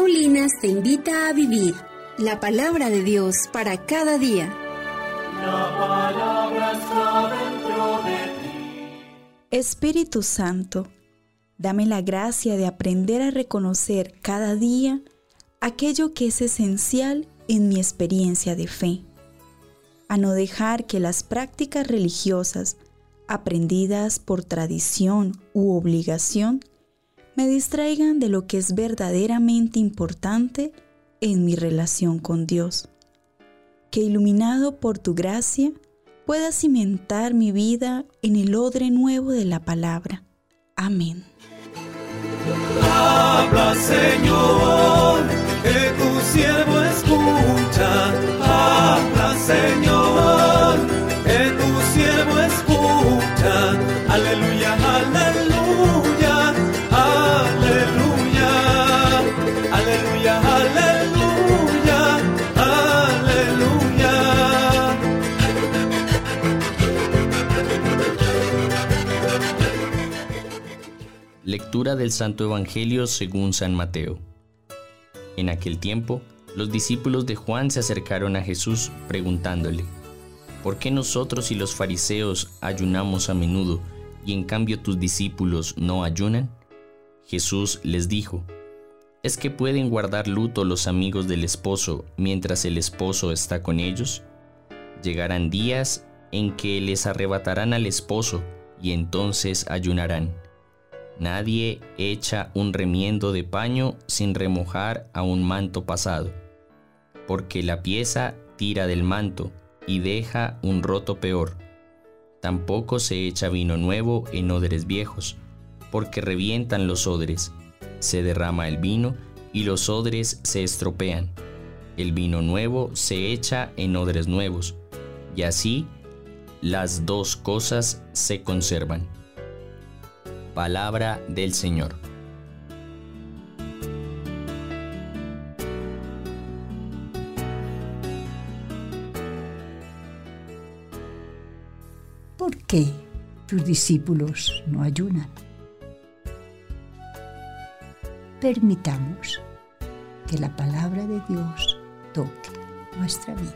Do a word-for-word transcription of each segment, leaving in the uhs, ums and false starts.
Paulinas te invita a vivir la palabra de Dios para cada día. La palabra está dentro de ti. Espíritu Santo, dame la gracia de aprender a reconocer cada día aquello que es esencial en mi experiencia de fe, a no dejar que las prácticas religiosas aprendidas por tradición u obligación me distraigan de lo que es verdaderamente importante en mi relación con Dios. Que iluminado por tu gracia, pueda cimentar mi vida en el odre nuevo de la palabra. Amén. Habla, Señor, que tu siervo escucha. Habla, Señor, que tu siervo escucha. Aleluya, aleluya, aleluya, aleluya, aleluya, aleluya. Lectura del Santo Evangelio según San Mateo. En aquel tiempo, los discípulos de Juan se acercaron a Jesús preguntándole: ¿por qué nosotros y los fariseos ayunamos a menudo y en cambio tus discípulos no ayunan? Jesús les dijo: ¿es que pueden guardar luto los amigos del esposo mientras el esposo está con ellos? Llegarán días en que les arrebatarán al esposo y entonces ayunarán. Nadie echa un remiendo de paño sin remojar a un manto pasado, porque la pieza tira del manto y deja un roto peor. Tampoco se echa vino nuevo en odres viejos, porque revientan los odres, se derrama el vino y los odres se estropean. El vino nuevo se echa en odres nuevos, y así las dos cosas se conservan. Palabra del Señor. ¿Por qué tus discípulos no ayunan? Permitamos que la palabra de Dios toque nuestra vida.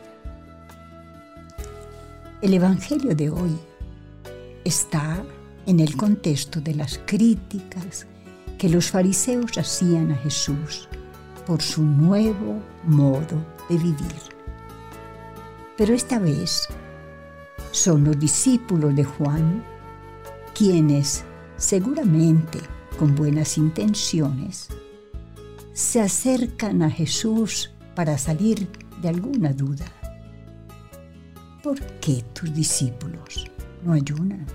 El Evangelio de hoy está en el contexto de las críticas que los fariseos hacían a Jesús por su nuevo modo de vivir. Pero esta vez son los discípulos de Juan quienes, seguramente con buenas intenciones, se acercan a Jesús para salir de alguna duda. ¿Por qué tus discípulos no ayunan?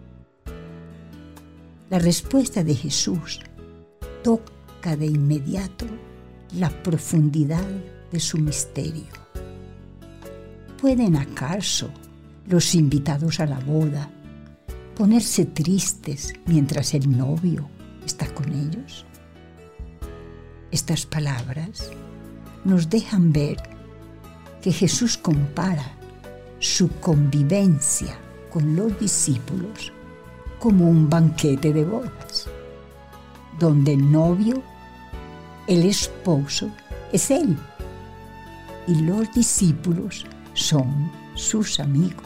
La respuesta de Jesús toca de inmediato la profundidad de su misterio. ¿Pueden acaso los invitados a la boda ponerse tristes mientras el novio está con ellos? Estas palabras nos dejan ver que Jesús compara su convivencia con los discípulos como un banquete de bodas, donde el novio, el esposo, es él, y los discípulos son sus amigos.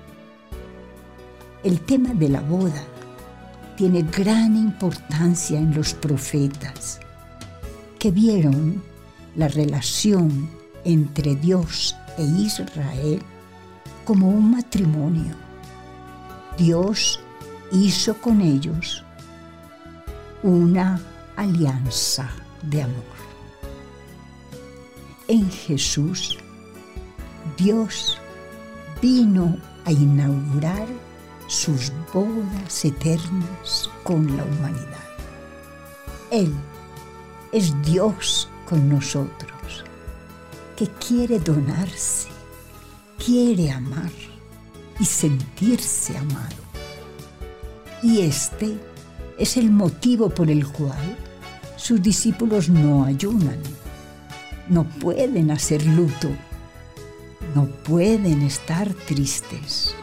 El tema de la boda tiene gran importancia en los profetas, que vieron la relación entre Dios e Israel como un matrimonio. Dios hizo con ellos una alianza de amor. En Jesús, Dios vino a inaugurar sus bodas eternas con la humanidad. Él es Dios con nosotros, que quiere donarse, quiere amar y sentirse amado. Y este es el motivo por el cual sus discípulos no ayunan, no pueden hacer luto, no pueden estar tristes.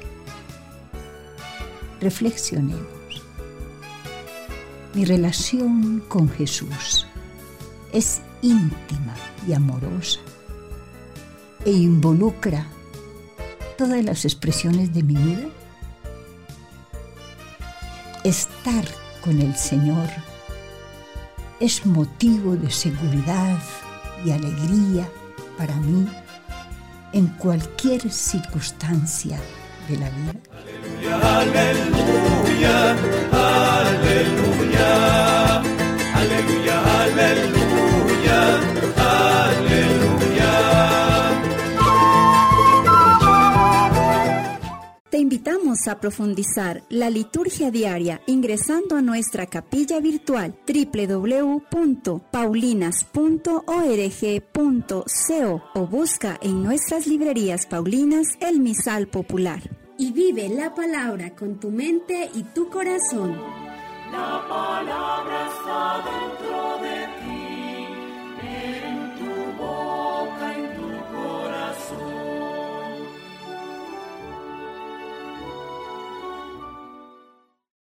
Reflexionemos. Mi relación con Jesús es íntima y amorosa e involucra todas las expresiones de mi vida. Estar con el Señor es motivo de seguridad y alegría para mí en cualquier circunstancia de la vida. Aleluya, aleluya, aleluya, aleluya, aleluya. Te invitamos a profundizar la liturgia diaria ingresando a nuestra capilla virtual doble u doble u doble u punto paulinas punto org punto co o busca en nuestras librerías paulinas el misal popular. Y vive la palabra con tu mente y tu corazón.